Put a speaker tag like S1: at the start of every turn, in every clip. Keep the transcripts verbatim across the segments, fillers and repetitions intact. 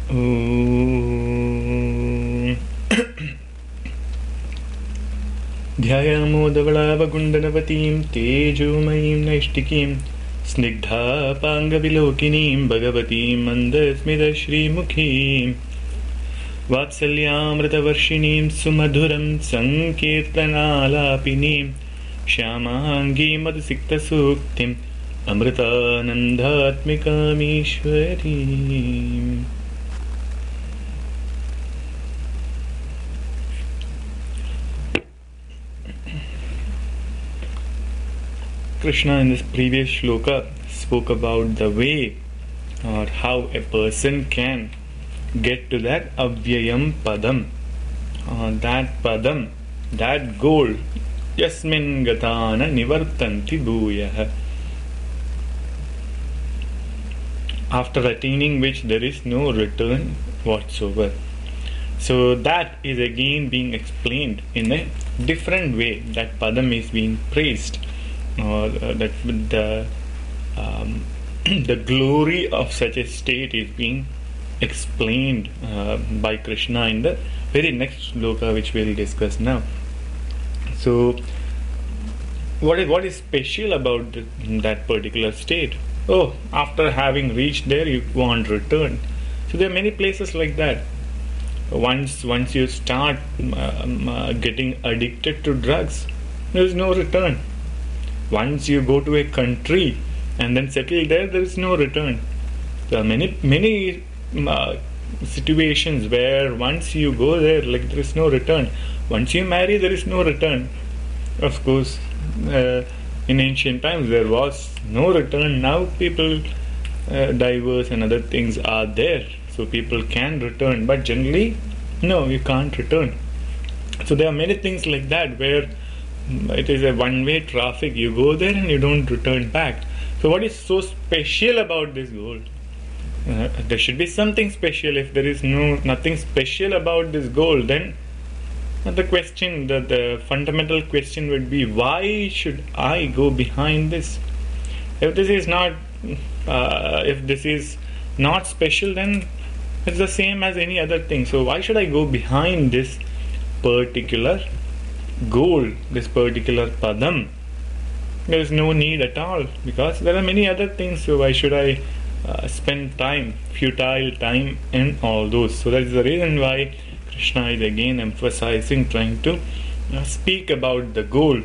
S1: Om Dhyayamodavalavagundanavatim Tejomayim Naishtikim Snigdhapangavilokinim Bhagavatim Mandasmidashrimukhim Vatsalyamritavarshinim Sumadhuram Sankirtanalapinim Shyamangi Madhusikta Suktim Amritanandhatmikamishwarim. Krishna in this previous shloka spoke about the way or how a person can get to that avyayam padam, uh, that padam, that goal, yasmin gatana nivartanti bhuyah, after attaining which there is no return whatsoever. So that is again being explained in a different way. That padam is being praised, or uh, that the um, the glory of such a state is being explained uh, by Krishna in the very next shloka, which we will discuss now. So, what is what is special about the, that particular state? Oh, after having reached there, you want return. So there are many places like that. Once once you start um, uh, getting addicted to drugs, there is no return. Once you go to a country and then settle there, there is no return. There are many many uh, situations where once you go there, like there is no return. Once you marry, there is no return. Of course, uh, in ancient times there was no return. Now people uh, divorce and other things are there, so people can return. But generally, no, you can't return. So there are many things like that where it is a one-way traffic. You go there and you don't return back. So what is so special about this gold? Uh, there should be something special. If there is no nothing special about this gold, then the question, the, the fundamental question would be, why should I go behind this? If this is not, uh, if this is not special, then it's the same as any other thing. So why should I go behind this particular goal, this particular padam? There is no need at all, because there are many other things. So why should I uh, spend time, futile time in all those? So that is the reason why Krishna is again emphasizing, trying to uh, speak about the goal.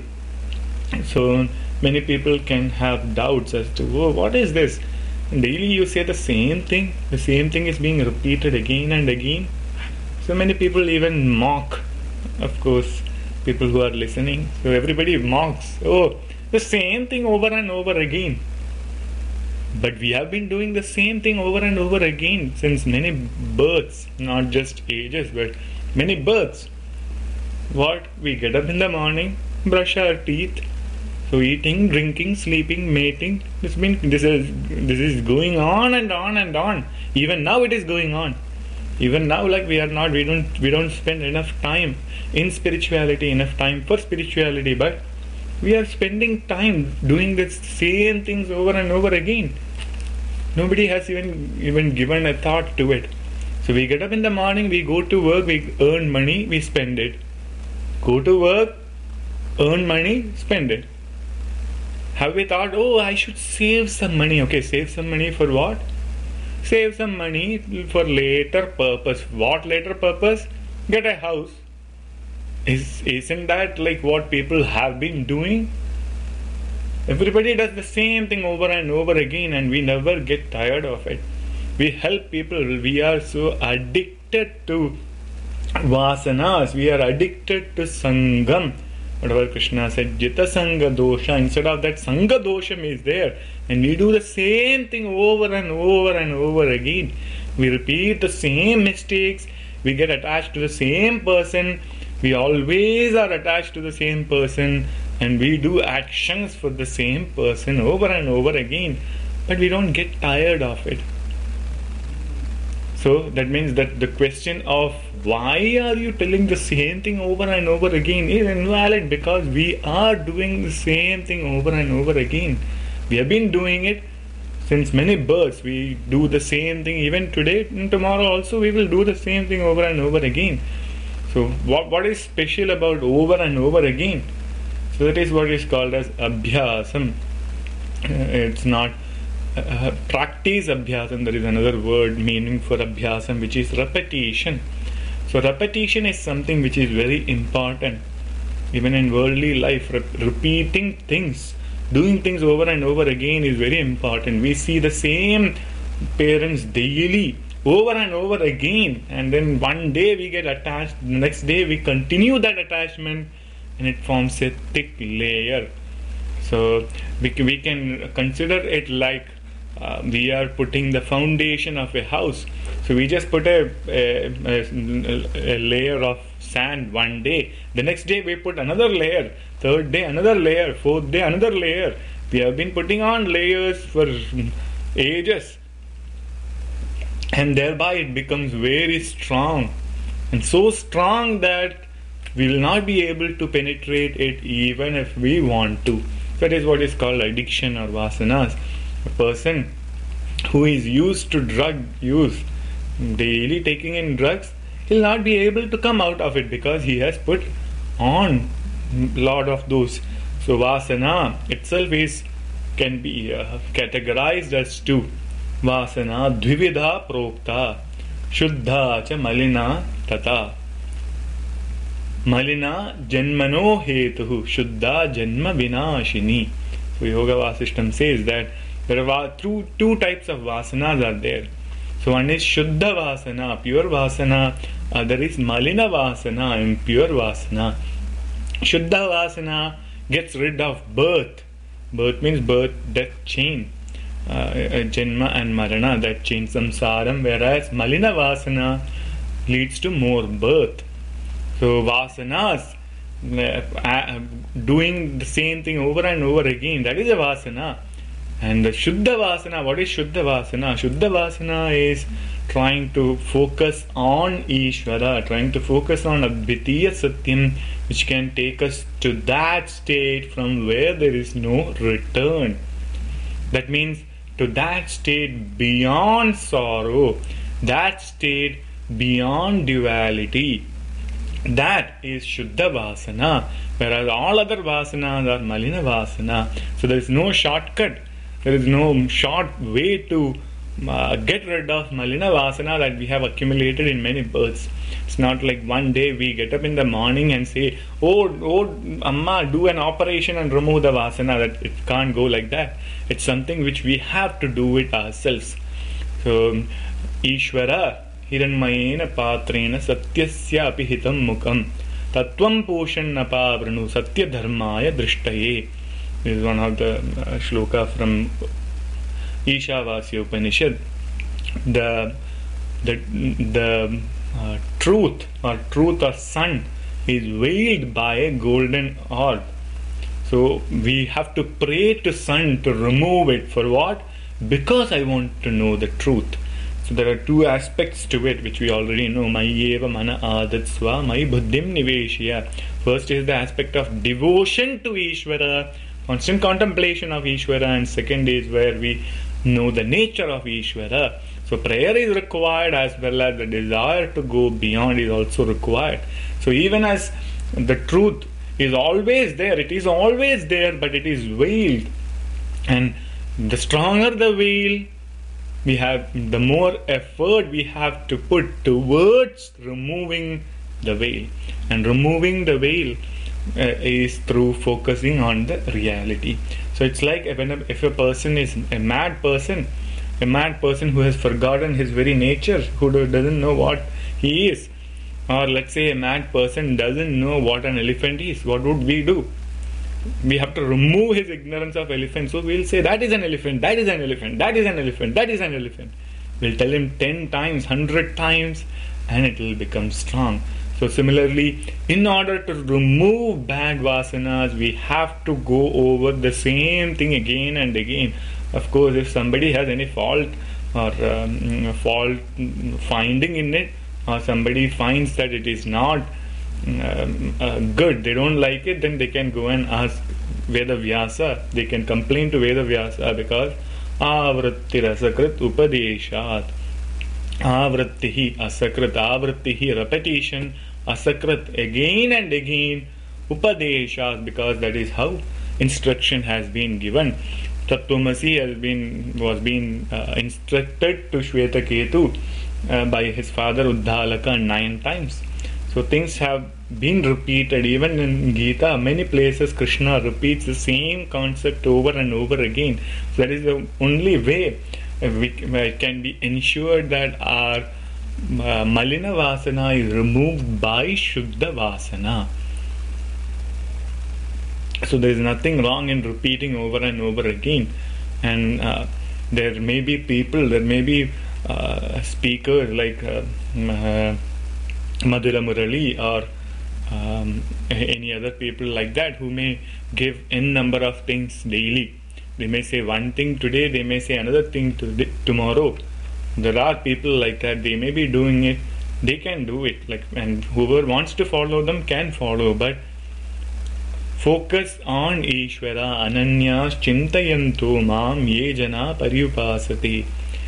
S1: So many people can have doubts as to, oh, what is this? Daily you say the same thing, the same thing is being repeated again and again. So many people even mock, of course, people who are listening. So everybody mocks, oh, the same thing over and over again. But we have been doing the same thing over and over again since many births, not just ages, but many births. What? We get up in the morning, brush our teeth. So eating, drinking, sleeping, mating. This been this is this is going on and on and on. Even now it is going on. Even now, like we are not, we don't we don't spend enough time in spirituality, enough time for spirituality, but we are spending time doing the same things over and over again. Nobody has even even given a thought to it. So we get up in the morning, we go to work, we earn money, we spend it. Go to work, earn money, spend it. Have we thought, oh, I should save some money? Okay, save some money for what? Save some money for later purpose. What later purpose? Get a house. Is, isn't that like what people have been doing? Everybody does the same thing over and over again, and we never get tired of it. We help people. We are so addicted to vasanas. We are addicted to sangam. Whatever Krishna said, Jita Sangha Dosha. Instead of that, Sangha Dosham is there. And we do the same thing over and over and over again. We repeat the same mistakes. We get attached to the same person. We always are attached to the same person. And we do actions for the same person over and over again. But we don't get tired of it. So that means that the question of why are you telling the same thing over and over again is invalid, because we are doing the same thing over and over again. We have been doing it Since many births we do the same thing even today and tomorrow also we will do the same thing over and over again. So what, what is special about over and over again? So that is what is called as abhyasam. Uh, it's not uh, practice abhyasam. There is another word meaning for abhyasam, which is repetition. So repetition is something which is very important. Even in worldly life, re- repeating things, doing things over and over again is very important. We see the same parents daily, over and over again, and then one day we get attached, the next day we continue that attachment, and it forms a thick layer. So we, we can consider it like uh, we are putting the foundation of a house. So we just put a, a, a, a layer of sand one day, the next day we put another layer, third day another layer, fourth day another layer. We have been putting on layers for ages, and thereby it becomes very strong, and so strong that we will not be able to penetrate it even if we want to. That is what is called addiction or vasanas. A person who is used to drug use, daily taking in drugs, he'll not be able to come out of it because he has put on lot of those. So vasana itself is can be uh, categorized as two. Vasana dvividha prokta, shuddha cha malina tata. Malina janmano hetuhu, shuddha janma vinashini. So Yoga Vasishtam says that there are two, two types of vasanas are there. So one is Shuddha Vasana, pure Vasana. Other is Malina Vasana, impure Vasana. Shuddha Vasana gets rid of birth. Birth means birth, death, chain. Uh, Janma and Marana, that chain samsaram. Whereas Malina Vasana leads to more birth. So Vasanas, uh, doing the same thing over and over again, that is a Vasana. And the Shuddha Vasana, what is Shuddha Vasana? Shuddha Vasana is trying to focus on Ishvara, trying to focus on Advitiya Satyam, which can take us to that state from where there is no return. That means to that state beyond sorrow, that state beyond duality. That is Shuddha Vasana, whereas all other Vasanas are Malina Vasana. So there is no shortcut. There is no short way to uh, get rid of Malina Vasana that we have accumulated in many births. It's not like one day we get up in the morning and say, oh, oh, Amma, do an operation and remove the Vasana. That it can't go like that. It's something which we have to do it ourselves. So, Ishvara Hiranmayena Patrena Satyasya Apihitam Mukam Tatvam Poshanapa Vranu Satya Dharmaya Drishtaye. This is one of the uh, shloka from Ishavasya Upanishad. The the the uh, truth or truth or sun is veiled by a golden orb. So we have to pray to sun to remove it. For what? Because I want to know the truth. So there are two aspects to it which we already know. Mayi eva mana adatsva mayi buddhim niveshya. First is the aspect of devotion to Ishvara, constant contemplation of Ishvara, and second is where we know the nature of Ishvara. So prayer is required as well as the desire to go beyond is also required. So even as the truth is always there, it is always there, but it is veiled. And the stronger the veil, we have, the more effort we have to put towards removing the veil. And removing the veil uh, is through focusing on the reality. So it's like if a, if a person is a mad person, a mad person who has forgotten his very nature, who doesn't know what he is, or let's say a mad person doesn't know what an elephant is, what would we do? We have to remove his ignorance of elephant. So we'll say that is an elephant, that is an elephant, that is an elephant, that is an elephant. We'll tell him ten times, hundred times, and it will become strong. So similarly, in order to remove bad vasanas, we have to go over the same thing again and again. Of course, if somebody has any fault or um, fault finding in it, or somebody finds that it is not um, uh, good, they don't like it, then they can go and ask Veda Vyasa. They can complain to Veda Vyasa, because Avrittir asakrit upadeshat. Avrittihi asakrit. Avrittihi repetition. Asakrit again and again. Upadeshat, because that is how instruction has been given. Tattvamasi has been was being uh, instructed to Shvetaketu uh, by his father Uddalaka nine times. So things have been repeated. Even in Gita, many places Krishna repeats the same concept over and over again. So that is the only way we can be ensured that our uh, Malina Vasana is removed by Shuddha Vasana. So there is nothing wrong in repeating over and over again. And uh, there may be people, there may be uh, speakers like uh, uh, Madhura Murali or um, any other people like that who may give n number of things daily. They may say one thing today, they may say another thing to tomorrow. There are people like that. They may be doing it, they can do it. Like, and whoever wants to follow them can follow. But focus on Ishvara. Ananyas chintayanto mam ye jana paryupasati.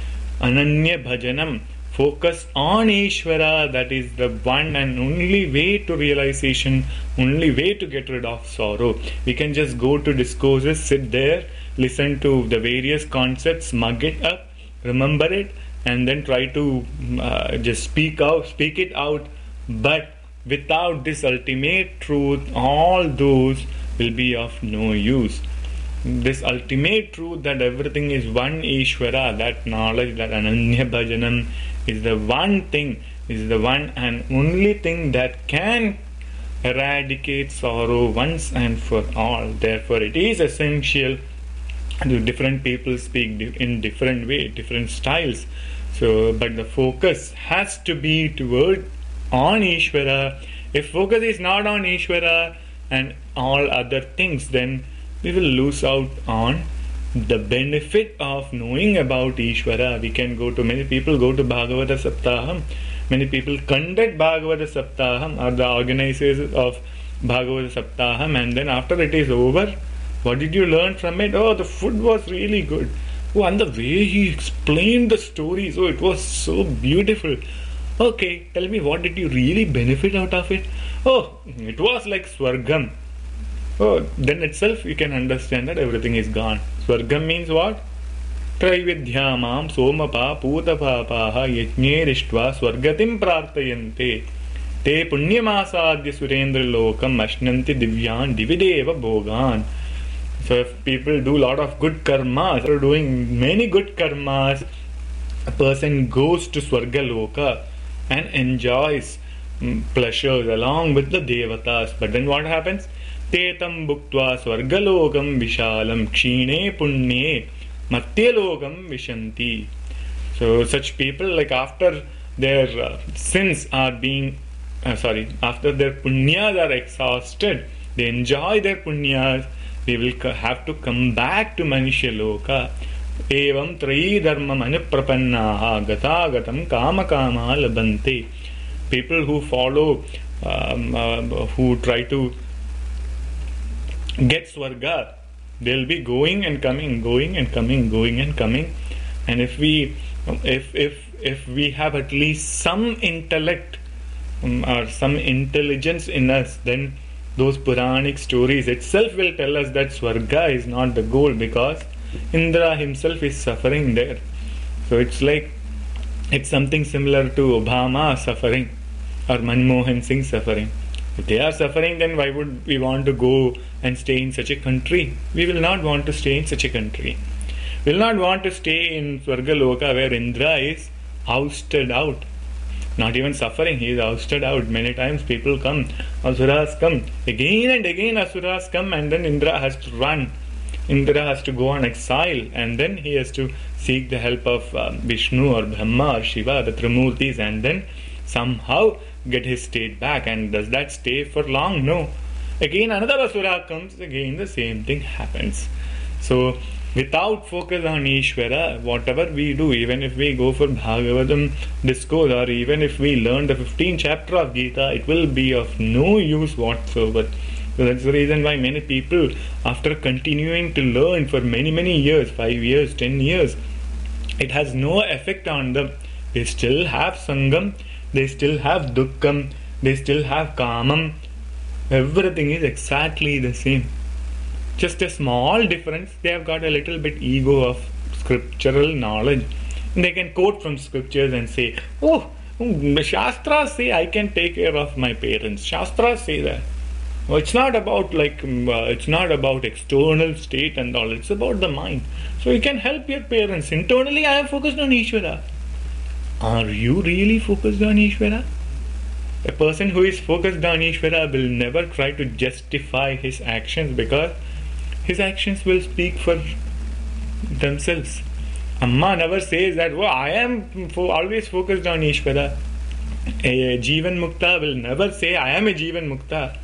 S1: Ananya bhajanam. Focus on Ishvara. That is the one and only way to realization, only way to get rid of sorrow. We can just go to discourses, sit there, listen to the various concepts, mug it up, remember it, and then try to uh, just speak out, speak it out. But without this ultimate truth, all those will be of no use. This ultimate truth that everything is one Ishvara, that knowledge, that Ananya Bhajanam is the one thing, is the one and only thing that can eradicate sorrow once and for all. Therefore, it is essential. Different people speak in different way, different styles. So, but the focus has to be toward on Ishvara. If focus is not on Ishvara and all other things, then we will lose out on the benefit of knowing about Ishvara. We can go to, many people go to Bhagavata Saptaham. Many people conduct Bhagavata Saptaham, or the organizers of Bhagavata Saptaham, and then after it is over, what did you learn from it? Oh, the food was really good. Oh, and the way he explained the stories, oh, it was so beautiful. Okay, tell me, what did you really benefit out of it? Oh, it was like Swargam. Oh, then itself you can understand that everything is gone. Swargam means what? Traividhyamam somapa putapapaha yajnerištva swargatim prartayante te punyamasadya surendra lokam ashnanti divyan divideva bhogan. So if people do a lot of good karmas, after doing many good karmas, a person goes to Swargaloka and enjoys mm, pleasures along with the devatas. But then what happens? Tetam bhuktva Swargalokam vishalam kshine punye matyalokam vishanti. So such people, like after their uh, sins are being, uh, sorry, after their punyas are exhausted, they enjoy their punyas, they will have to come back to Manushya Loka. Evam trayi dharma manuprapannaha gata gatam kama kama labante. People who follow, um, uh, who try to get Swarga, they'll be going and coming, going and coming, going and coming. And if we, if if if we have at least some intellect um, or some intelligence in us, then those Puranic stories itself will tell us that Swarga is not the goal, because Indra himself is suffering there. So it's like, it's something similar to Obama suffering or Manmohan Singh suffering. If they are suffering, then why would we want to go and stay in such a country? We will not want to stay in such a country. We will not want to stay in Swargaloka where Indra is ousted out. Not even suffering, he is ousted out. Many times people come, Asuras come, again and again Asuras come, and then Indra has to run. Indra has to go on exile, and then he has to seek the help of uh, Vishnu or Brahma or Shiva, the Trimurtis, and then somehow get his state back. And does that stay for long? No. Again another Asura comes, again the same thing happens. So without focus on Ishvara, whatever we do, even if we go for Bhagavatam discourse, or even if we learn the fifteenth chapter of Gita, it will be of no use whatsoever. So that's the reason why many people, after continuing to learn for many many years, five years, ten years, it has no effect on them. They still have sangam, they still have dukkam, they still have kamam. Everything is exactly the same. Just a small difference. They have got a little bit ego of scriptural knowledge. They can quote from scriptures and say, "Oh, Shastras say I can take care of my parents. Shastras say that." Oh, it's not about like uh, it's not about external state and all. It's about the mind. So you can help your parents internally. I am focused on Ishvara. Are you really focused on Ishvara? A person who is focused on Ishvara will never try to justify his actions, because his actions will speak for themselves. Amma never says that, "Oh, I am fo- always focused on Ishvara." A Jivan Mukta will never say, "I am a Jivan Mukta."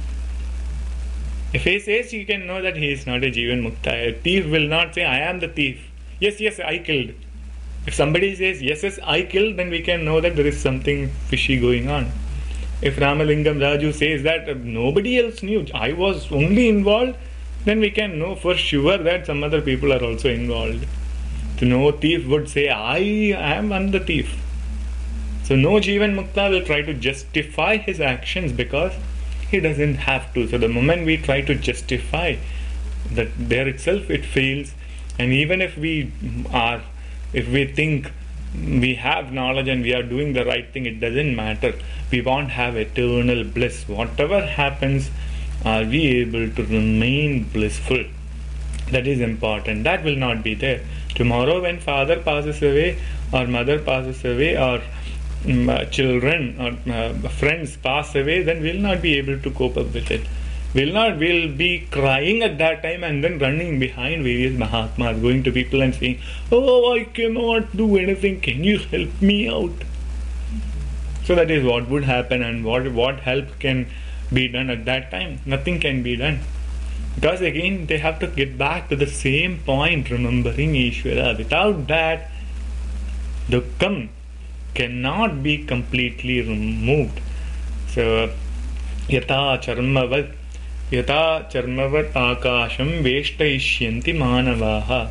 S1: If he says, you can know that he is not a Jivan Mukta. A thief will not say, "I am the thief." Yes, yes, I killed. If somebody says, "Yes, yes, I killed," then we can know that there is something fishy going on. If Ramalingam Raju says that uh, nobody else knew, I was only involved, then we can know for sure that some other people are also involved. So no thief would say, "I am I'm the thief." So no Jivan Mukta will try to justify his actions, because he doesn't have to. So the moment we try to justify, that there itself it fails. And even if we are, if we think we have knowledge and we are doing the right thing, it doesn't matter. We won't have eternal bliss. Whatever happens, are we able to remain blissful? That is important. That will not be there. Tomorrow when father passes away, or mother passes away, or um, uh, children or uh, friends pass away, then we'll not be able to cope up with it. We'll not, we'll be crying at that time and then running behind various Mahatmas, going to people and saying, "Oh, I cannot do anything, can you help me out?" So that is what would happen, and what, what help can be done at that time? Nothing can be done. Because again, they have to get back to the same point, remembering Ishvara. Without that, dukkam cannot be completely removed. So, yata charmavad Yata charmavat akasham veshtayishyanti manavaha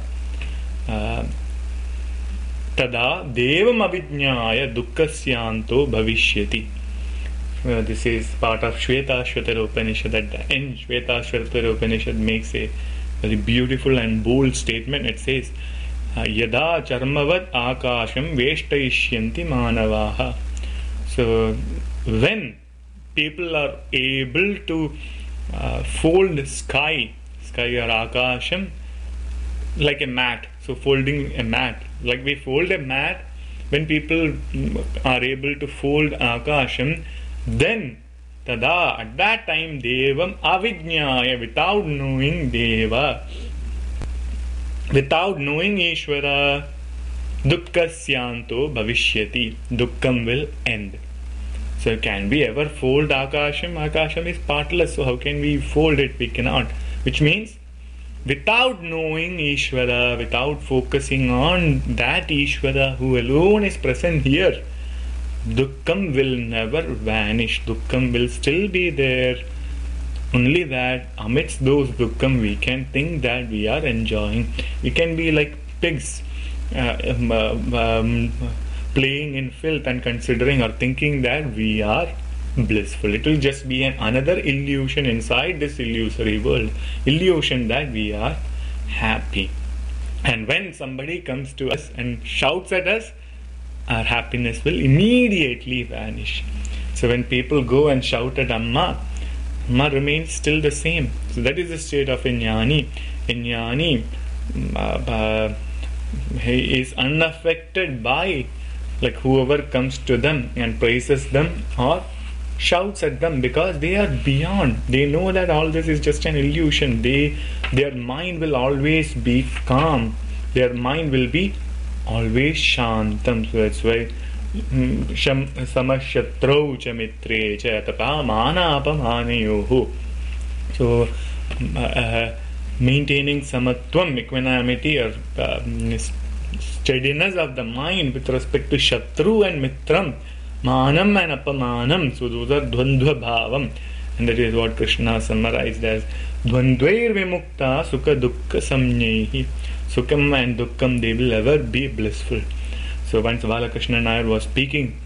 S1: tada devam avijñāya dukkasyanto bhavishyati. Uh, this is part of Shvetashvatara Upanishad. At the end, Shvetashvatara Upanishad makes a very beautiful and bold statement. It says, Yada charmavat akasham veshtayishyanti manavaha. So, when people are able to uh, fold sky, sky or akasham, like a mat. So, folding a mat. Like we fold a mat, when people are able to fold akasham, then tada, at that time, devam avijñāya, without knowing deva, without knowing Ishvara, dukkasyanto bhavishyati, dukkam will end. So can we ever fold akasham? Akasham is partless, so how can we fold it? We cannot. Which means, without knowing Ishvara, without focusing on that Ishvara who alone is present here, dukkam will never vanish. Dukkam will still be there. Only that amidst those dukkam we can think that we are enjoying. We can be like pigs uh, um, uh, um, playing in filth and considering or thinking that we are blissful. It will just be an another illusion inside this illusory world. Illusion that we are happy. And when somebody comes to us and shouts at us, our happiness will immediately vanish. So when people go and shout at Amma, Amma remains still the same. So that is the state of a jnani. A jnani uh, uh, he is unaffected by like whoever comes to them and praises them or shouts at them, because they are beyond. They know that all this is just an illusion. They, their mind will always be calm. Their mind will be always shantam. So that's why samashatrau cha mitre cha tapa mana apamanayohu. So uh, maintaining samatvam, equanimity or uh, steadiness of the mind with respect to shatru and mitram, manam and apamanam, so those are dvandva bhavam. And that is what Krishna summarized as Dvandvair Vimukta Sukha Dukkha Samnyehi. Sukham and Dukkham, they will ever be blissful. So once Balakrishna Nair was speaking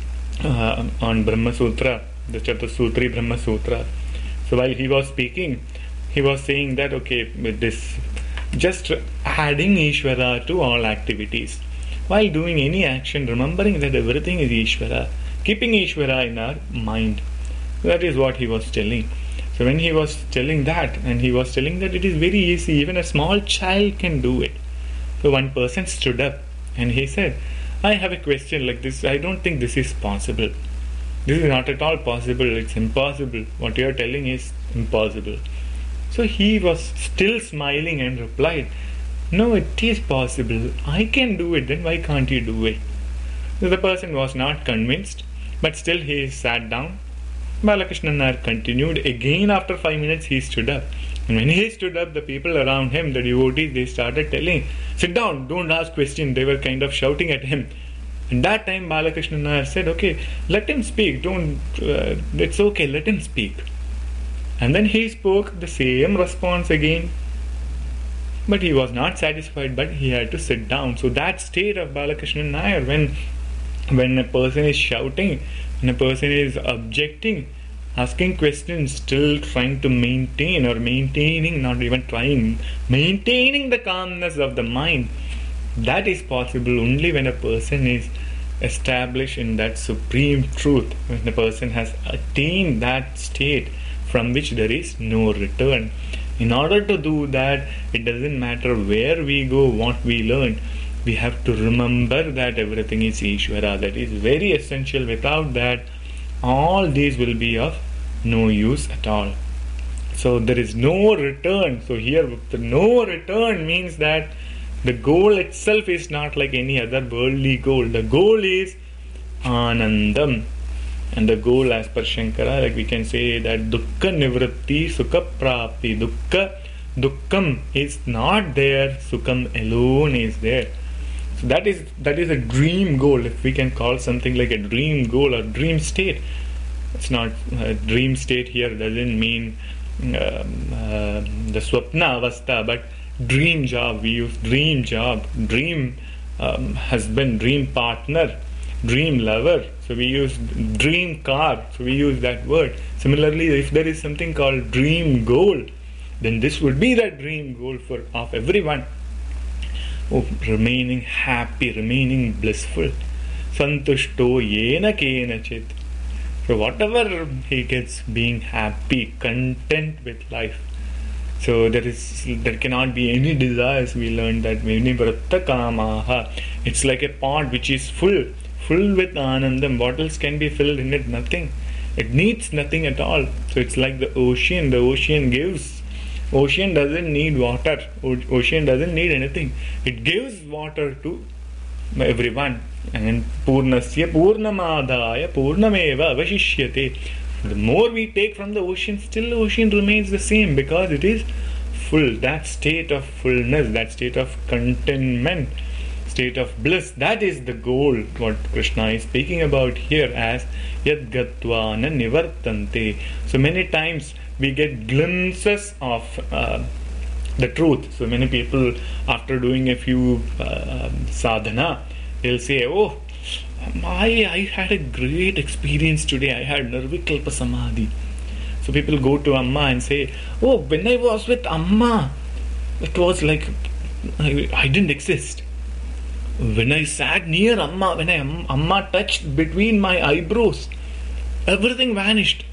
S1: uh, on Brahma Sutra, the Chatusutri Brahma Sutra. So while he was speaking, he was saying that, okay, with this, just adding Ishvara to all activities. While doing any action, remembering that everything is Ishvara, keeping Ishvara in our mind. That is what he was telling. So when he was telling that, and he was telling that it is very easy, even a small child can do it. So one person stood up and he said, I have a question like this. I don't think this is possible. This is not at all possible. It's impossible. What you are telling is impossible. So he was still smiling and replied, no, it is possible. I can do it. Then why can't you do it? So the person was not convinced, but still he sat down. Balakrishna Nair continued. Again after five minutes he stood up. And when he stood up, the people around him, the devotees, they started telling, sit down, don't ask questions. They were kind of shouting at him. And that time Balakrishna Nair said, okay, let him speak. Don't, uh, it's okay, let him speak. And then he spoke the same response again. But he was not satisfied, but he had to sit down. So that state of Balakrishna Nair, when, when a person is shouting, when a person is objecting, asking questions, still trying to maintain or maintaining, not even trying, maintaining the calmness of the mind, that is possible only when a person is established in that supreme truth, when the person has attained that state from which there is no return. In order to do that, it doesn't matter where we go, what we learn, we have to remember that everything is Ishvara. That is very essential. Without that, all these will be of no use at all. So there is no return. So here the no return means that the goal itself is not like any other worldly goal. The goal is Anandam. And the goal, as per Shankara, like we can say that Dukkha Nivritti Sukha Prapti. Dukkha, Dukkham is not there, Sukham alone is there. So that is that is a dream goal, if we can call something like a dream goal or dream state. It's not a dream state here, doesn't mean um, uh, the Swapna Avastha, but dream job. We use dream job, dream um, husband, dream partner, dream lover. So we use dream car. So we use that word. Similarly, if there is something called dream goal, then this would be the dream goal for of everyone. Oh, remaining happy, remaining blissful. Santushto yena kenachit. So whatever he gets, being happy, content with life. So there is, there cannot be any desires. We learned that Vinivrata Kamaha. It's like a pot which is full, full with Anandam. What else can be filled in it? Nothing. It needs nothing at all. So it's like the ocean. The ocean gives. Ocean doesn't need water. O- ocean doesn't need anything. It gives water to everyone. And Purnasya Purnamadaya Purnameva Avashishyate. The more we take from the ocean, still the ocean remains the same because it is full. That state of fullness, that state of contentment, state of bliss, that is the goal what Krishna is speaking about here as Yad Gatvana Nivartante. So many times we get glimpses of uh, the truth. So many people, after doing a few uh, sadhana, they'll say, oh, I, I had a great experience today. I had Nirvikalpa Samadhi. So people go to Amma and say, oh, when I was with Amma, it was like I, I didn't exist. When I sat near Amma, when I, Amma touched between my eyebrows, everything vanished.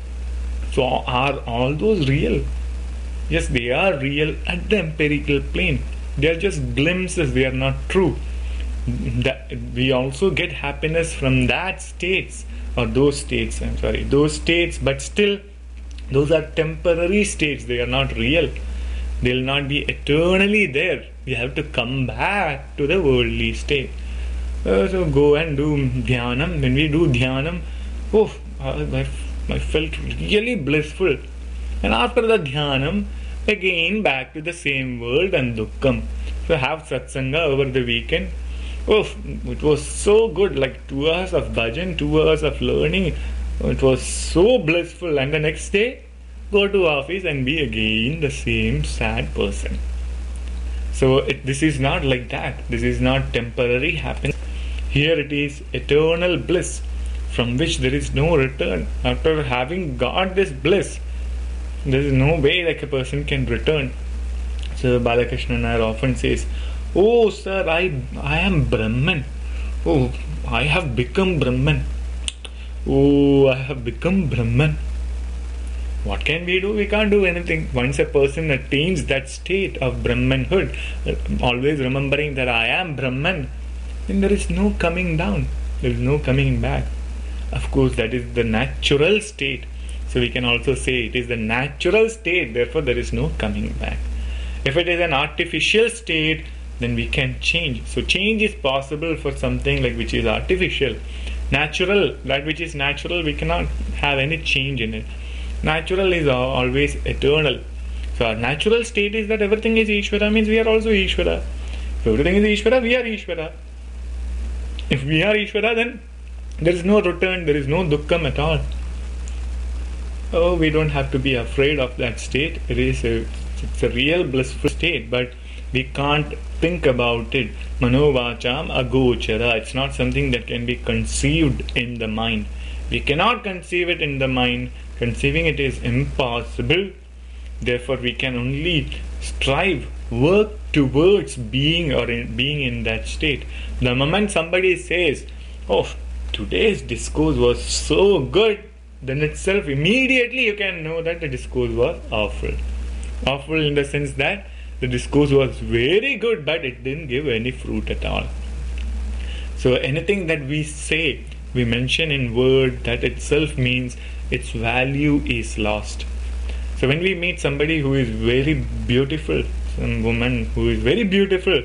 S1: So are all those real? Yes, they are real at the empirical plane. They are just glimpses, they are not true. That we also get happiness from that states or those states, I'm sorry, those states, but still those are temporary states, they are not real. They will not be eternally there. We have to come back to the worldly state. Uh, so go and do dhyanam. When we do dhyanam, oh, I, I felt really blissful. And after the dhyanam, again back to the same world and dukkham. So have satsanga over the weekend. Oh, it was so good, like two hours of bhajan, two hours of learning. It was so blissful, and the next day go to office and be again the same sad person. So it, this is not like that. This is not temporary happiness. Here it is eternal bliss from which there is no return. After having got this bliss, there is no way like a person can return. So Balakrishna Nair often says, "Oh sir, I I am Brahman. Oh, I have become Brahman. Oh, I have become Brahman." What can we do? We can't do anything. Once a person attains that state of Brahmanhood, always remembering that I am Brahman, then there is no coming down. There is no coming back. Of course, that is the natural state. So we can also say it is the natural state, therefore there is no coming back. If it is an artificial state, then we can change. So change is possible for something like which is artificial. Natural, that which is natural, we cannot have any change in it. Natural is always eternal. So our natural state is that everything is Ishvara, means we are also Ishvara. If everything is Ishvara, we are Ishvara. If we are Ishvara, then there is no return, there is no dukkham at all. Oh, we don't have to be afraid of that state. It is a, it's a real blissful state, but we can't think about it. Manovacham agochara. It's not something that can be conceived in the mind. We cannot conceive it in the mind. Conceiving it is impossible. Therefore, we can only strive, work towards being or in, being in that state. The moment somebody says, "Oh, today's discourse was so good," then itself immediately you can know that the discourse was awful. Awful in the sense that the discourse was very good, but it didn't give any fruit at all. So anything that we say, we mention in word, that itself means its value is lost. So when we meet somebody who is very beautiful, some woman who is very beautiful,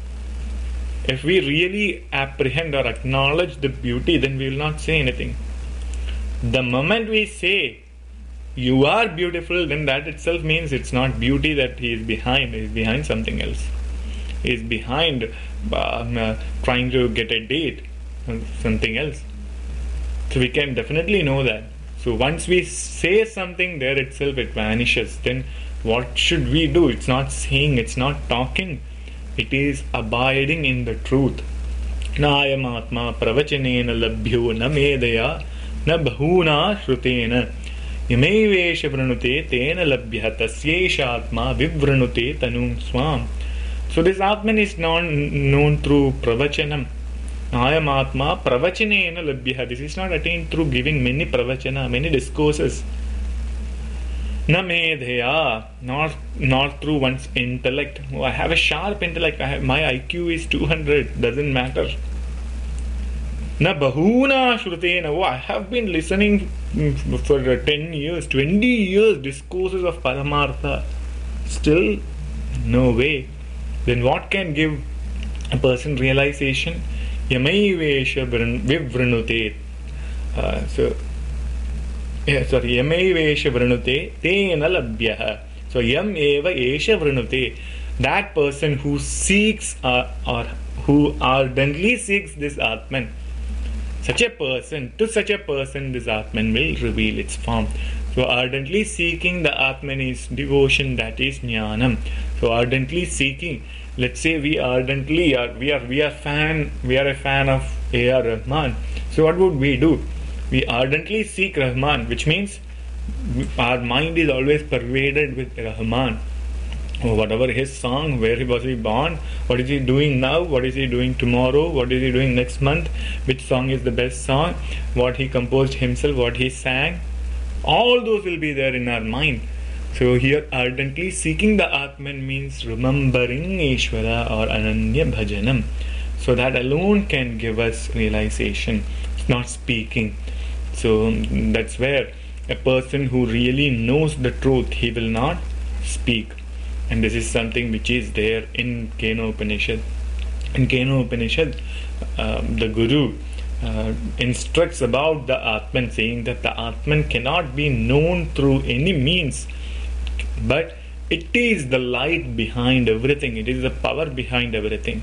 S1: if we really apprehend or acknowledge the beauty, then we will not say anything. The moment we say, "You are beautiful," then that itself means it's not beauty that he is behind. He is behind something else. He is behind um, uh, trying to get a date, something else. So we can definitely know that. So once we say something, there itself it vanishes. Then what should we do? It's not saying, it's not talking. It is abiding in the truth. Nayam atma pravachanena labhyo na medaya na bahuna shrutena yamevesha vranute tena labhya tasyesha atma vivranute tanum swam. So this Atman is non, known through pravachanam. Ayam Atma pravachanena labhya. This is not attained through giving many pravachana, many discourses. Na medhaya, not not through one's intellect. Oh, I have a sharp intellect. I have, my I Q is two hundred. Doesn't matter. Na bahuna shrutena. Oh, I have been listening for ten years, twenty years discourses of Paramartha. Still, no way. Then what can give a person realization? Yamaivesha vivranute. Uh, so, yeah, sorry, Yamaivesha vranute tena labhyaha. So, yam eva esha vranute. That person who seeks uh, or who ardently seeks this Atman, such a person, to such a person, this Atman will reveal its form. So, ardently seeking the Atman is devotion, that is jnanam. So, ardently seeking. Let's say we ardently are we are we are fan we are a fan of A R Rahman. So what would we do? We ardently seek Rahman, which means our mind is always pervaded with Rahman. Or whatever his song, where he was he born, what is he doing now, what is he doing tomorrow, what is he doing next month, which song is the best song, what he composed himself, what he sang. All those will be there in our mind. So here ardently seeking the Atman means remembering Ishvara or Ananya Bhajanam. So that alone can give us realization. It's not speaking. So that's where a person who really knows the truth, he will not speak. And this is something which is there in Kena Upanishad. In Kena Upanishad, uh, the Guru uh, instructs about the Atman, saying that the Atman cannot be known through any means, but it is the light behind everything. It is the power behind everything.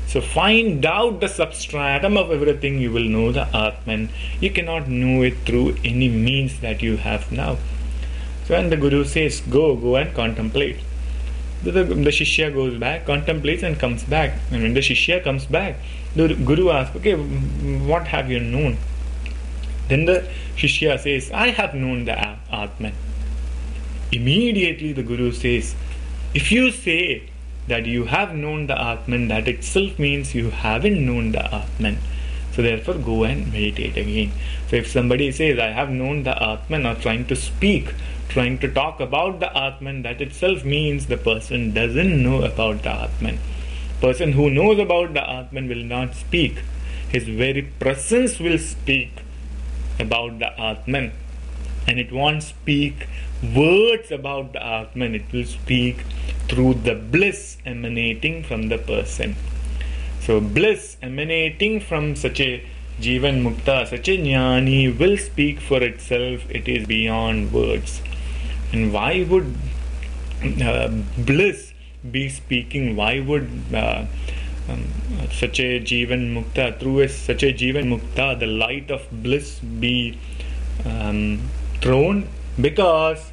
S1: So find out the substratum of everything, you will know the Atman. You cannot know it through any means that you have now. So when the Guru says, go, go and contemplate. The, the, the Shishya goes back, contemplates and comes back. And when the Shishya comes back, the Guru asks, okay, what have you known? Then the Shishya says, I have known the Atman. Immediately the Guru says, if you say that you have known the Atman, that itself means you haven't known the Atman. So therefore go and meditate again. So if somebody says, I have known the Atman, or trying to speak, trying to talk about the Atman, that itself means the person doesn't know about the Atman. Person who knows about the Atman will not speak. His very presence will speak about the Atman. And it won't speak words about the Atman. It will speak through the bliss emanating from the person. So bliss emanating from such a Jivan Mukta, such a Jnani will speak for itself. It is beyond words. And why would uh, bliss be speaking? Why would uh, um, such a Jivan Mukta, through a, such a Jivan Mukta, the light of bliss be um, thrown? Because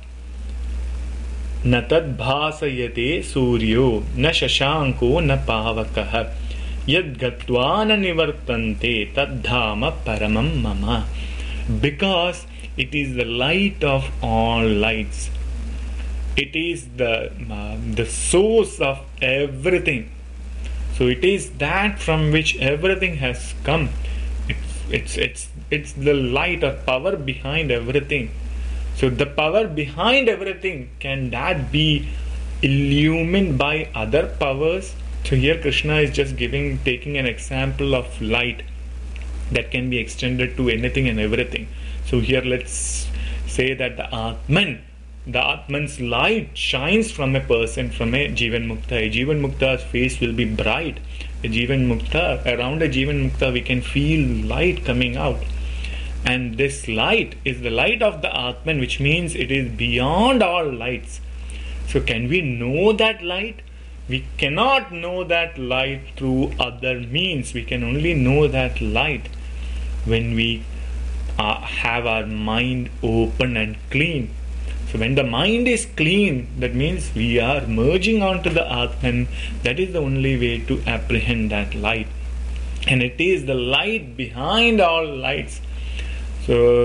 S1: न तद् भासयते सूर्यो न शशांको न पावकः यद् गत्वा न निवर्तन्ते तद्धाम paramam mama. Because it is the light of all lights. It is the uh, the source of everything. So it is that from which everything has come. It's it's it's it's the light or power behind everything. So the power behind everything, can that be illumined by other powers? So here Krishna is just giving, taking an example of light that can be extended to anything and everything. So here let's say that the Atman, the Atman's light shines from a person, from a Jivan Mukta. A Jivan Mukta's face will be bright. A Jivan Mukta, around a Jivan Mukta we can feel light coming out. And this light is the light of the Atman, which means it is beyond all lights. So can we know that light? We cannot know that light through other means. We can only know that light when we uh, have our mind open and clean. So when the mind is clean, that means we are merging onto the Atman. That is the only way to apprehend that light. And it is the light behind all lights. So,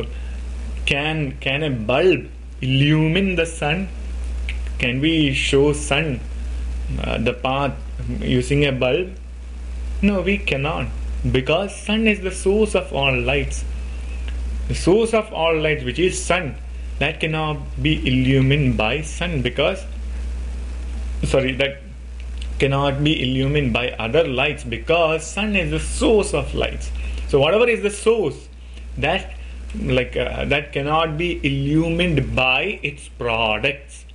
S1: can can a bulb illumine the sun? Can we show sun uh, the path using a bulb? No, we cannot, because sun is the source of all lights. The source of all lights, which is sun, that cannot be illumined by sun, because sorry, that cannot be illumined by other lights, because sun is the source of lights. So whatever is the source, that like uh, that cannot be illumined by its products.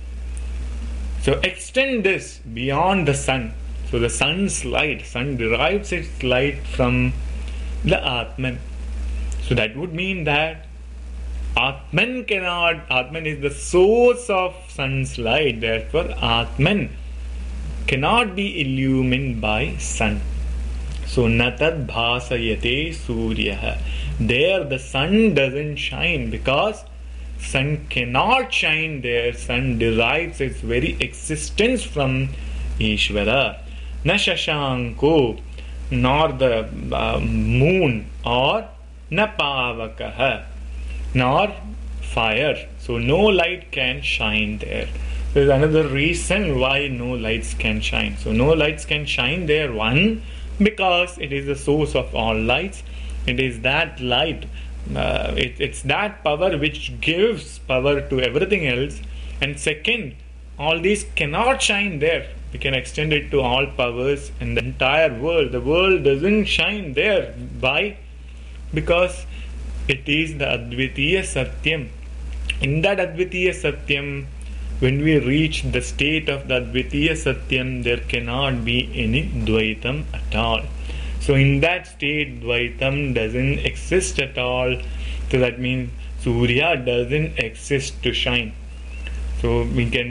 S1: So extend this beyond the sun. So the sun's light, sun derives its light from the Atman. So that would mean that Atman cannot, Atman is the source of sun's light, therefore Atman cannot be illumined by sun. So natad bhasayate suryaha. There the sun doesn't shine, because sun cannot shine there. Sun derives its very existence from Ishvara. Na shashanko, nor the uh, moon, or na pavakaha, nor fire. So no light can shine there. There is another reason why no lights can shine. So no lights can shine there. One, because it is the source of all lights. It is that light, uh, it, it's that power which gives power to everything else. And second, all these cannot shine there. We can extend it to all powers in the entire world. The world doesn't shine there. Why? Because it is the Advitiya Satyam. In that Advitiya Satyam, when we reach the state of the Advitiya Satyam, there cannot be any Dvaitam at all. So in that state, Dvaitam doesn't exist at all. So that means Surya doesn't exist to shine. So we can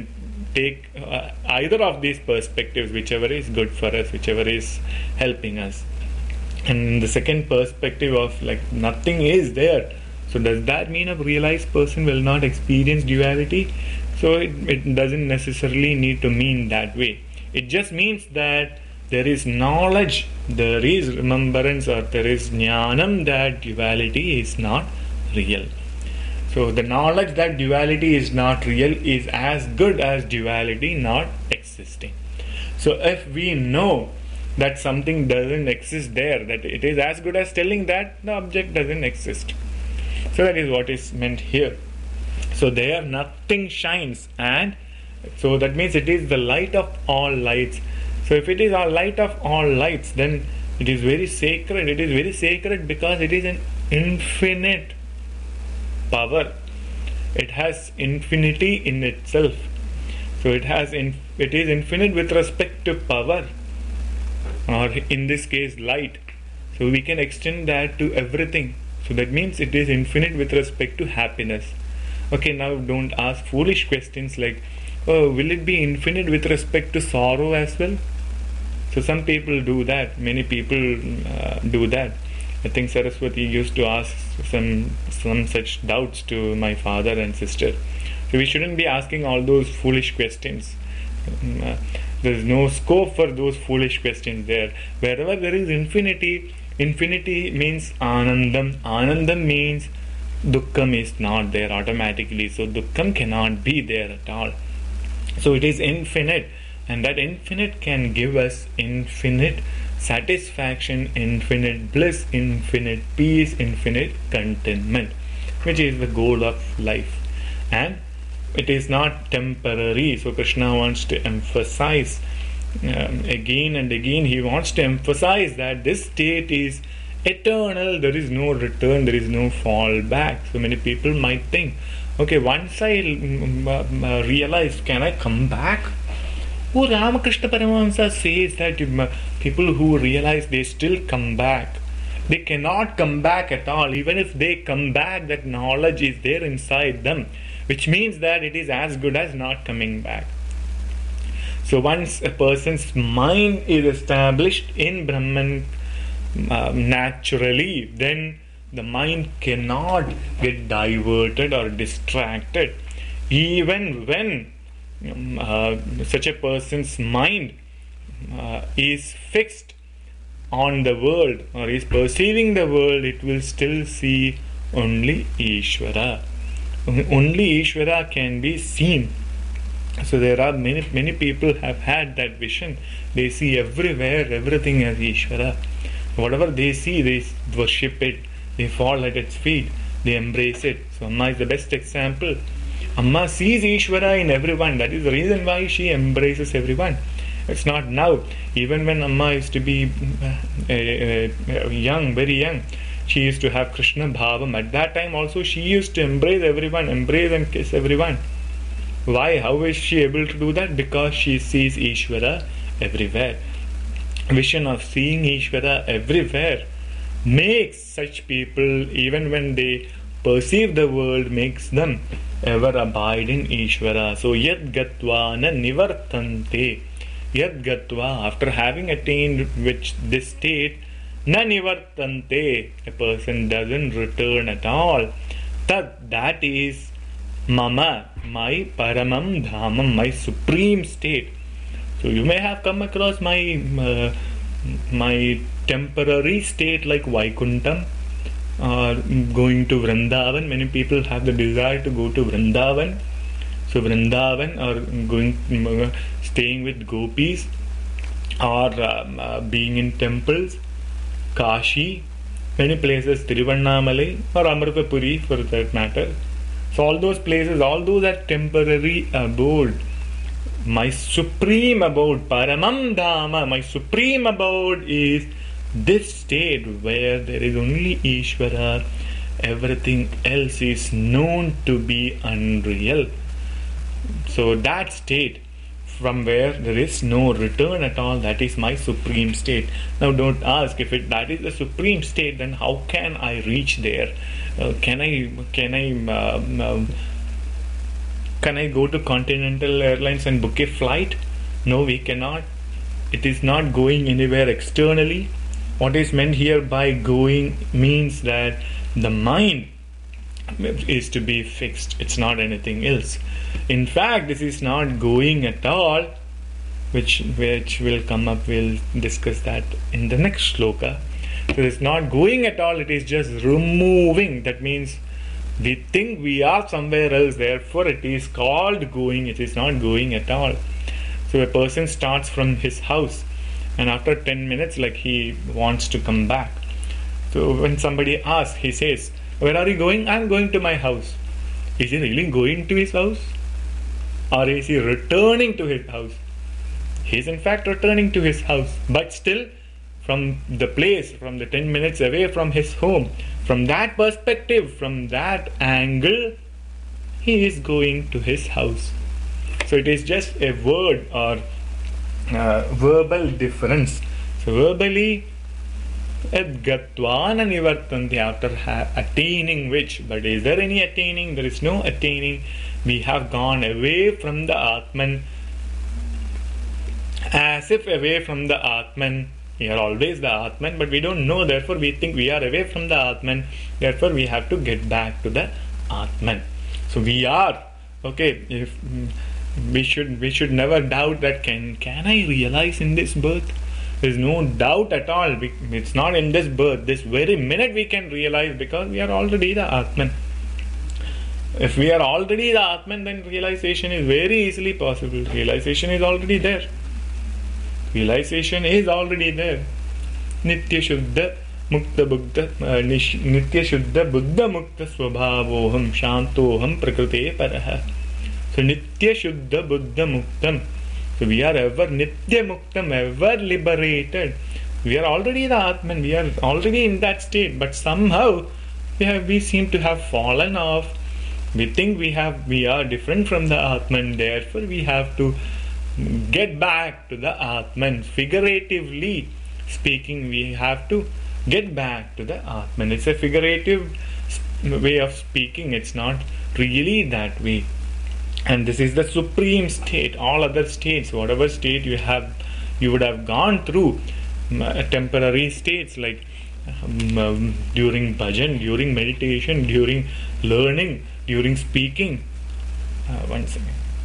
S1: take uh, either of these perspectives, whichever is good for us, whichever is helping us. And the second perspective of like nothing is there. So does that mean a realized person will not experience duality? So it, it doesn't necessarily need to mean that way. It just means that there is knowledge, there is remembrance, or there is jnanam that duality is not real. So the knowledge that duality is not real is as good as duality not existing. So if we know that something doesn't exist there, that it is as good as telling that the object doesn't exist. So that is what is meant here. So there nothing shines, and so that means it is the light of all lights. So if it is a light of all lights, then it is very sacred. It is very sacred because it is an infinite power. It has infinity in itself. So it has in, it is infinite with respect to power, or in this case light. So we can extend that to everything. So that means it is infinite with respect to happiness. Okay, now don't ask foolish questions like, oh, will it be infinite with respect to sorrow as well? So some people do that. Many people uh, do that. I think Saraswati used to ask some some such doubts to my father and sister. So we shouldn't be asking all those foolish questions. Um, uh, there is no scope for those foolish questions there. Wherever there is infinity, infinity means anandam. Anandam means dukkham is not there automatically. So dukkham cannot be there at all. So it is infinite, and that infinite can give us infinite satisfaction, infinite bliss, infinite peace, infinite contentment, which is the goal of life. And it is not temporary. So Krishna wants to emphasize um, again and again, he wants to emphasize that this state is eternal. There is no return, there is no fall back. So many people might think, okay, once I um, uh, realized, can I come back? Oh, Ramakrishna Paramahamsa says that um, people who realize, they still come back. They cannot come back at all. Even if they come back, that knowledge is there inside them, which means that it is as good as not coming back. So once a person's mind is established in Brahman uh, naturally, then the mind cannot get diverted or distracted. Even when um, uh, such a person's mind uh, is fixed on the world or is perceiving the world, it will still see only Ishvara. Only Ishvara can be seen. So there are many many people have had that vision. They see everywhere everything as Ishvara. Whatever they see, they worship it. They fall at its feet. They embrace it. So Amma is the best example. Amma sees Ishvara in everyone. That is the reason why she embraces everyone. It's not now. Even when Amma used to be uh, uh, young, very young, she used to have Krishna Bhavam. At that time also she used to embrace everyone, embrace and kiss everyone. Why? How is she able to do that? Because she sees Ishvara everywhere. Vision of seeing Ishvara everywhere makes such people, even when they perceive the world, makes them ever abide in Ishvara. So yad gatva na nivartante. Yad gatva, after having attained which this state, na nivartante, a person doesn't return at all. That, that is mama, my paramam dhamam, my supreme state. So you may have come across my uh, my temporary state like Vaikuntham or going to Vrindavan. Many people have the desire to go to Vrindavan. So Vrindavan, or going uh, staying with gopis, or um, uh, being in temples, Kashi, many places, Tiruvannamalai or Amrapapuri for that matter. So all those places, all those are temporary abode. My supreme abode, Paramam Dhama, my supreme abode is this state where there is only Ishvara. Everything else is known to be unreal. So that state from where there is no return at all, that is my supreme state. Now don't ask, if it that is the supreme state, then how can I reach there? Uh, can I can I uh, uh, Can I go to Continental Airlines and book a flight? No, we cannot. It is not going anywhere externally. What is meant here by going means that the mind is to be fixed. It's not anything else. In fact, this is not going at all, which which will come up. We'll discuss that in the next shloka. So it's not going at all. It is just removing. That means we think we are somewhere else. Therefore, it is called going. It is not going at all. So a person starts from his house, and after ten minutes, like he wants to come back. So when somebody asks, he says, "Where are you going?" "I'm going to my house." Is he really going to his house? Or is he returning to his house? He is in fact returning to his house, but still from the place, from the ten minutes away from his home, from that perspective, from that angle, he is going to his house. So it is just a word or uh, verbal difference. So verbally, Edgatwana nivartanti, after ha- attaining which, but is there any attaining? There is no attaining. We have gone away from the Atman, as if away from the Atman. We are always the Atman, but we don't know, therefore we think we are away from the Atman, therefore we have to get back to the Atman. So we are, okay, if we should we should never doubt that can can I realize in this birth? There is no doubt at all. It's not in this birth. This very minute we can realize, because we are already the Atman. If we are already the Atman, then realization is very easily possible. Realization is already there. Realization is already there. Nitya Shuddha Mukta Buddha Nitya Shuddha Buddha Mukta Swabhavoham Shantoham Prakrite Paraha. So Nitya Shuddha Buddha Muktam. So we are ever Nitya Muktam, ever liberated. We are already the Atman. We are already in that state, but somehow we have we seem to have fallen off. We think we have we are different from the Atman. Therefore, we have to get back to the Atman. Figuratively speaking, we have to get back to the Atman. It's a figurative way of speaking. It's not really that way. And this is the supreme state. All other states, whatever state you have, you would have gone through, uh, temporary states like um, um, during bhajan, during meditation, during learning, during speaking. Uh, one second.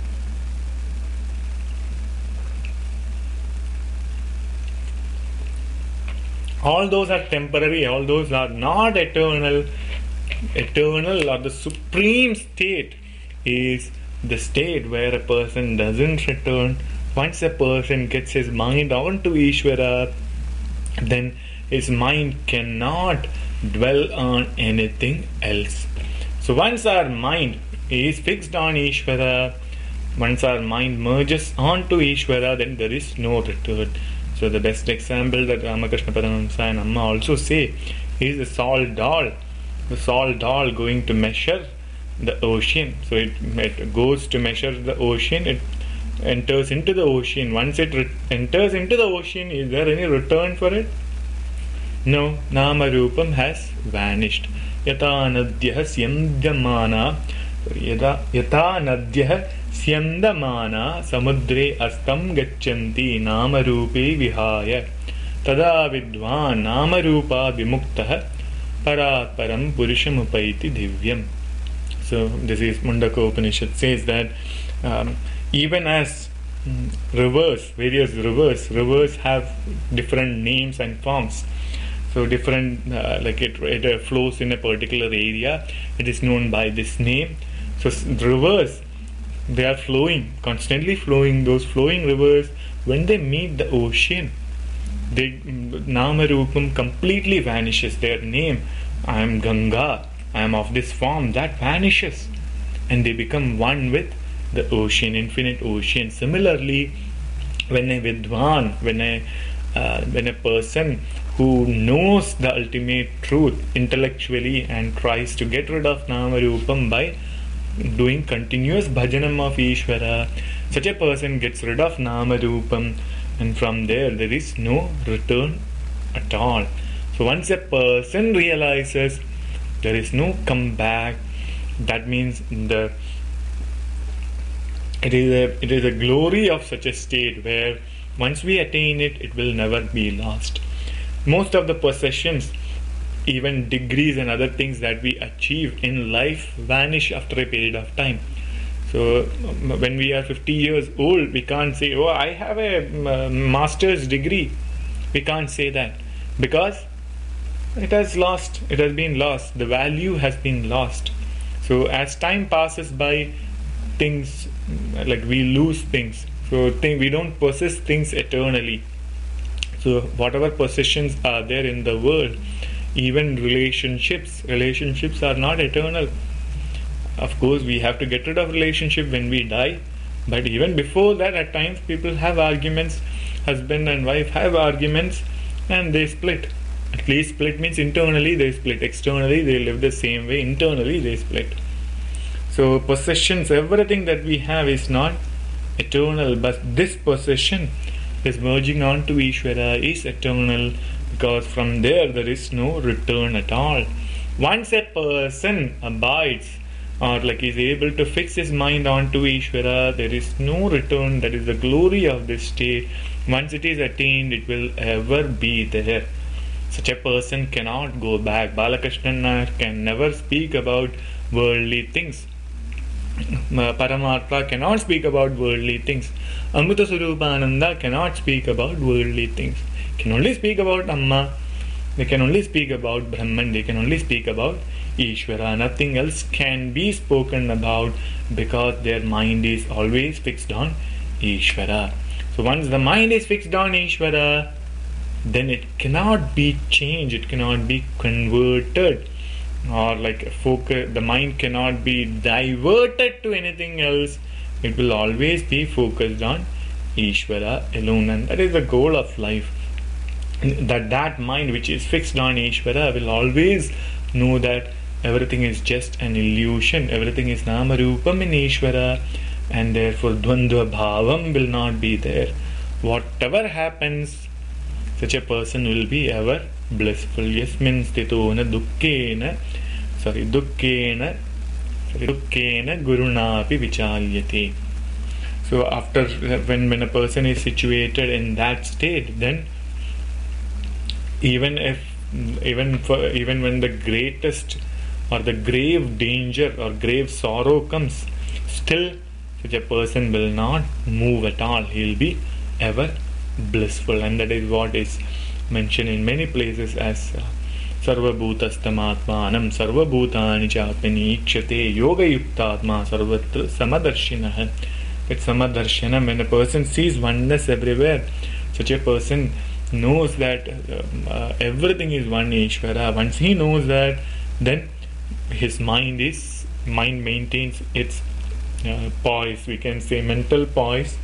S1: All those are temporary. All those are not eternal. Eternal or the supreme state is the state where a person doesn't return. Once a person gets his mind onto Ishvara, then his mind cannot dwell on anything else. So once our mind is fixed on Ishvara, once our mind merges onto Ishvara, then there is no return. So the best example that Ramakrishna Paramahamsa and Amma also say is the salt doll. The salt doll going to measure the ocean. So it, it goes to measure the ocean, it enters into the ocean. Once it re- enters into the ocean, is there any return for it? No. Nama Rupam has vanished. Yata nadyah syandamana Yata nadyah syandamana samudre astam gacchanti nama rupe vihaya tada vidvan nama rupa vimuktah parat param purusham upaiti divyam. So this is Mundaka Upanishad says that um, even as mm, rivers, various rivers, rivers have different names and forms. So different, uh, like it, it uh, flows in a particular area, it is known by this name. So rivers, they are flowing, constantly flowing. Those flowing rivers, when they meet the ocean, they Nama Rupam completely vanishes. Their name, I am Ganga, I am of this form, that vanishes, and they become one with the ocean, infinite ocean. Similarly, when a Vidwan, when a uh, when a person who knows the ultimate truth intellectually and tries to get rid of Nama Rupam by doing continuous bhajanam of Ishvara, such a person gets rid of Nama Rupam, and from there there is no return at all. So once a person realizes there is no comeback, that means the It is a it is a glory of such a state where once we attain it, it will never be lost. Most of the possessions, even degrees and other things that we achieve in life, vanish after a period of time. So when we are fifty years old, we can't say, oh, I have a master's degree. We can't say that, because it has lost, it has been lost, the value has been lost. So as time passes by, things, like we lose things. So think we don't possess things eternally. So whatever possessions are there in the world, even relationships, relationships are not eternal. Of course, we have to get rid of relationship when we die, but even before that, at times people have arguments. Husband and wife have arguments, and they split. At least split means internally they split. Externally they live the same way. Internally they split. So possessions, everything that we have is not eternal, but this possession is merging on to Ishvara, is eternal, because from there there is no return at all. Once a person abides, or like is able to fix his mind onto Ishvara, there is no return. That is the glory of this state. Once it is attained, it will ever be there. Such a person cannot go back. Balakrishnan can never speak about worldly things. Paramatma cannot speak about worldly things. Amrita Swarupananda cannot speak about worldly things. Can only speak about Amma. They can only speak about Brahman. They can only speak about Ishvara. Nothing else can be spoken about, because their mind is always fixed on Ishvara. So once the mind is fixed on Ishvara, then it cannot be changed. It cannot be converted, or like focus. The mind cannot be diverted to anything else. It will always be focused on Ishvara alone, and that is the goal of life. That that mind which is fixed on Ishvara will always know that everything is just an illusion. Everything is Nama Rupam in Ishvara, and therefore Dvandva Bhavam will not be there. Whatever happens, such a person will be ever blissful. Yasmin stitona dukkena, sorry, dukkena, sorry, dukkena gurunapi vichalyati. So after, when, when a person is situated in that state, then even if, even for, even when the greatest or the grave danger or grave sorrow comes, still such a person will not move at all. He will be ever blissful, and that is what is mentioned in many places as uh, Sarva Bhutastamatmanam Sarva Bhutani Chapani Ikshate Yoga Yuktatma Sarvatra Samadarshinaha. That Samadarshana, when a person sees oneness everywhere, such a person knows that uh, uh, everything is one Ishvara. Once he knows that, then his mind is mind maintains its uh, poise. We can say mental poise.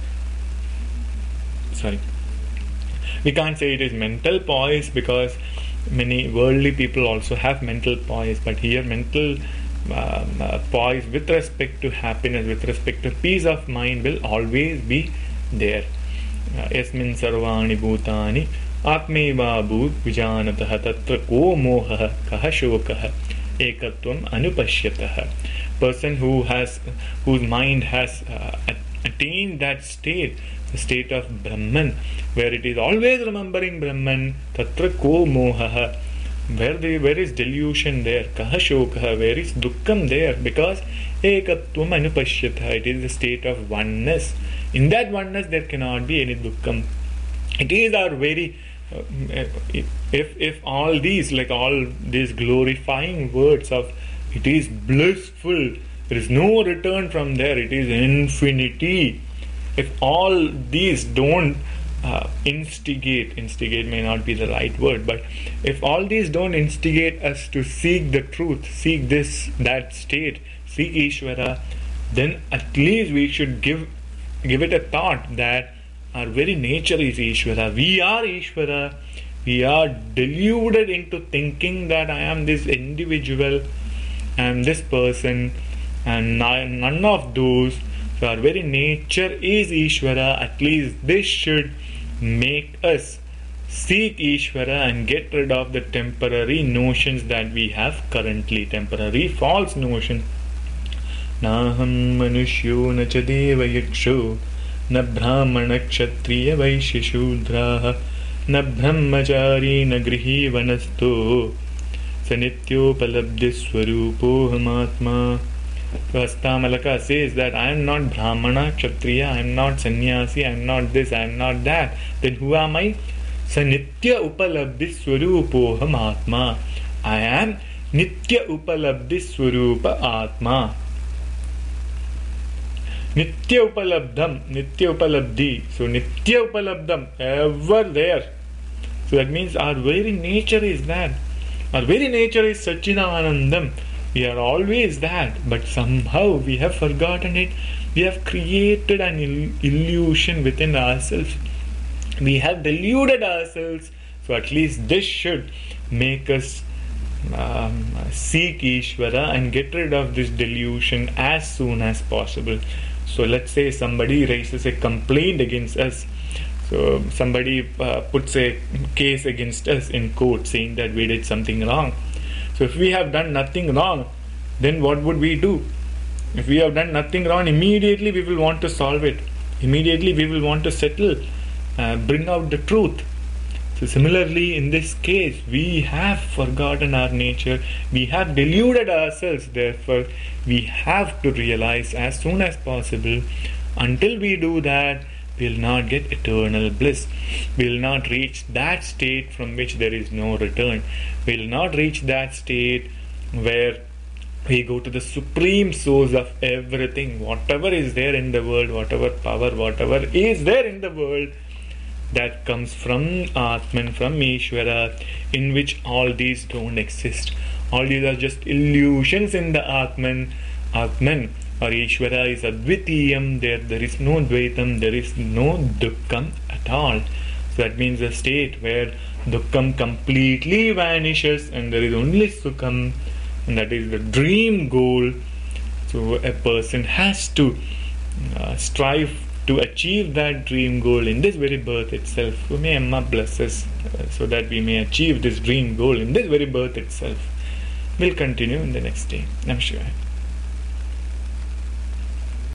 S1: Sorry, we can't say it is mental poise, because many worldly people also have mental poise. But here, mental uh, uh, poise with respect to happiness, with respect to peace of mind, will always be there. Yasmin sarvani bhutani atmeva bhut vijanatah tatra ko moha kaha shokah ekatvam anupashyatah. Person who has, whose mind has uh, attained that state, the state of Brahman, where it is always remembering Brahman, tatra ko moha, where the, where is delusion there, kaha shokah, where is dukkham there, because ekatvam anupashyatah, it is the state of oneness. In that oneness there cannot be any dukkham. It is our very uh, if if all these, like all these glorifying words of it is blissful, there is no return from there, it is infinity. If all these don't uh, instigate, instigate may not be the right word, but if all these don't instigate us to seek the truth, seek this, that state, seek Ishvara, then at least we should give give it a thought that our very nature is Ishvara. We are Ishvara. We are deluded into thinking that I am this individual, I am this person, and none of those. So our very nature is Ishvara. At least this should make us seek Ishvara and get rid of the temporary notions that we have currently, temporary false notions नाहं मनुष्यो न च देवयक्षो न ब्राह्मणक्षत्रिय वैश्यशूद्राः न ब्रह्मचारी न गृही वनस्थो स नित्योपलब्धिस्वरूपोऽहमात्मा. So Hastamalaka says that I am not Brahmana, Kshatriya, I am not Sannyasi, I am not this, I am not that. Then who am I? Sanitya Upalabdhi Swarupoham Atma. I am Nitya Upalabdhi Swarupa Atma. Nitya Upalabdham, Nitya Upalabdhi. So Nitya Upalabdham, ever there. So that means our very nature is that. Our very nature is Satchidanandam. We are always that, but somehow we have forgotten it. We have created an ill- illusion within ourselves. We have deluded ourselves. So at least this should make us um, seek Ishvara and get rid of this delusion as soon as possible. So let's say somebody raises a complaint against us. So somebody uh, puts a case against us in court saying that we did something wrong. So if we have done nothing wrong, then what would we do? If we have done nothing wrong, immediately we will want to solve it. Immediately we will want to settle, uh, bring out the truth. So similarly, in this case, we have forgotten our nature. We have deluded ourselves. Therefore, we have to realize as soon as possible. Until we do that, we will not get eternal bliss. We will not reach that state from which there is no return. We will not reach that state where we go to the supreme source of everything. Whatever is there in the world, whatever power, whatever is there in the world, that comes from Atman, from Ishvara, in which all these don't exist. All these are just illusions in the Atman. Atman or Ishvara is Advitiyam. There, there is no Dvaitam, there is no Dukkham at all. So that means a state where Dukkham completely vanishes and there is only Sukham, and that is the dream goal. So a person has to uh, strive to achieve that dream goal in this very birth itself. So may Amma bless us uh, so that we may achieve this dream goal in this very birth itself. We'll continue in the next day. Namaskar.